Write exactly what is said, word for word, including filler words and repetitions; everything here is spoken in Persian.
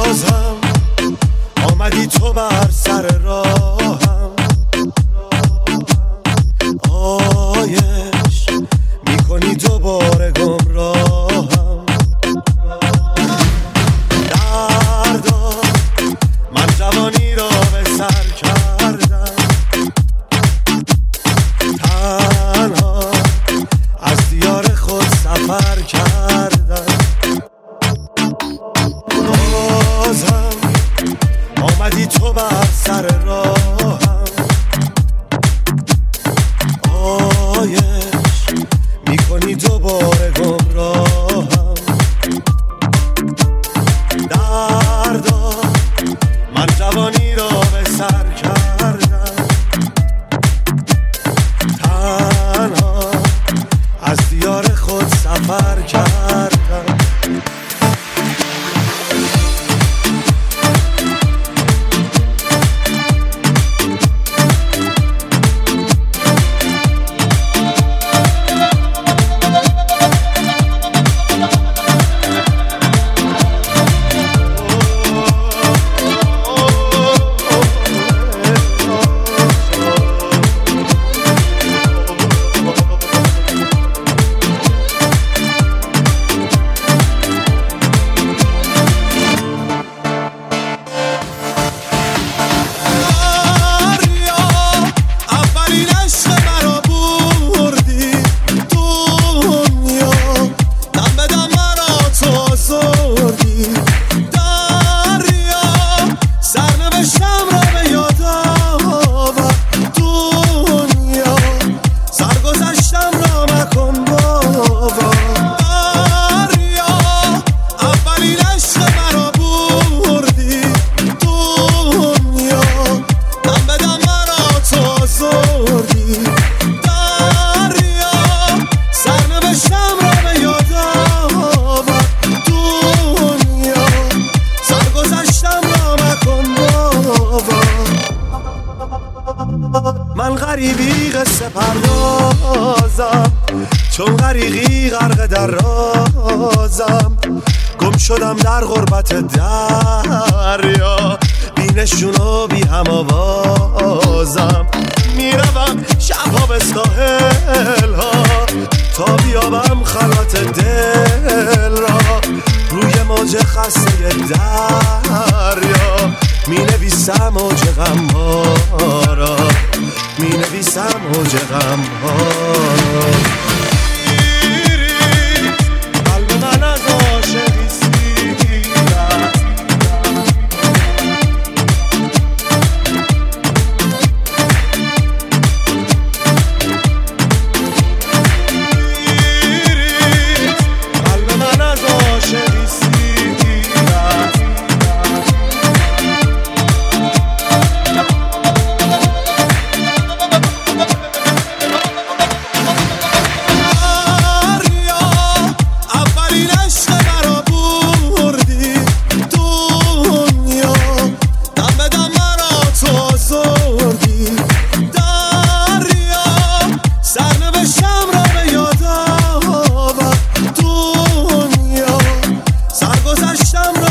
بازم آمدی تو بر سر راهم، آیش میکنی دوباره گمراهم. دردا من جوانی را به سر کردم، تنها از دیار خود سفر کردم. بازم آمدی تو بر سر راهم، آیش میکنی دوباره گمراهم. دردا من جوانی را به سر کردم، تنها از دیار خود سفر کردم. من غریبی قصه پردازم، چون غریقی غرق در رازم. گم شدم در غربت دریا، بی نشون و بی هم آوازم. میروم شبها به ساحل ها تا بیابم خلوت دل را. روی موج خسته دریا می نویسم موج غم ها را، می نویسم موج غم ها را. قلب من از عاشقی سیرد، قلب من از عاشقی سیرد. I'm